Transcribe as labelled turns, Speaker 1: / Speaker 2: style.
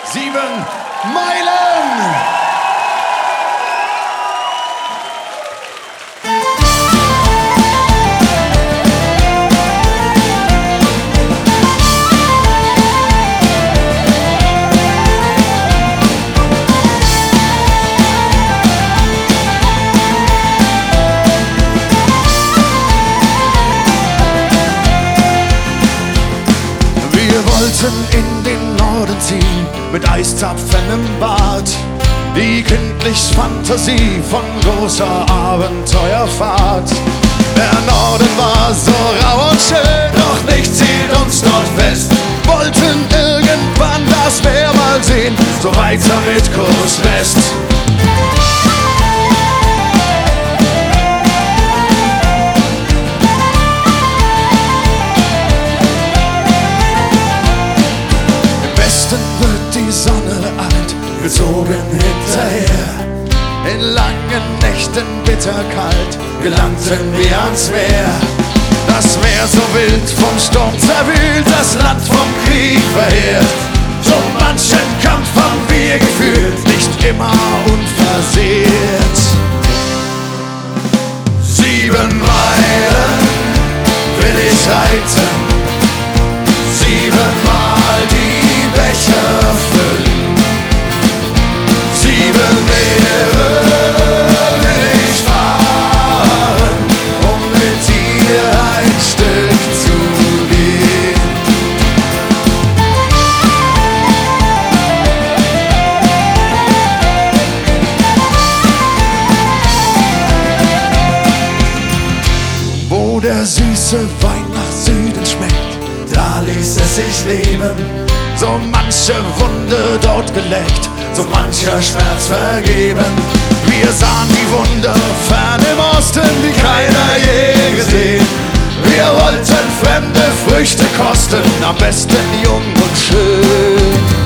Speaker 1: 7 Meilen. In den Norden ziehen, mit Eiszapfen im Bart. Die kindliche Fantasie von großer Abenteuerfahrt. Der Norden war so rau und schön, doch nichts hielt uns dort fest. Wollten irgendwann das Meer mal sehen, so weiter mit Kurs West. Wird die Sonne alt, gezogen hinterher. In langen Nächten bitterkalt gelangten wir ans Meer. Das Meer so wild vom Sturm zerwühlt, das Land vom Krieg verheert. So manchen Kampf haben wir geführt, nicht immer unversehrt. 7 Meilen will ich reiten, 7-mal die Becher füllen, 7 Meere will ich fahren, um mit dir ein Stück zu gehen. Wo der süße Wein nach Süden schmeckt, da ließ es sich leben. So manche Wunde dort geleckt, so mancher Schmerz vergeben. Wir sahen die Wunder fern im Osten, die keiner je gesehen. Wir wollten fremde Früchte kosten, am besten jung und schön.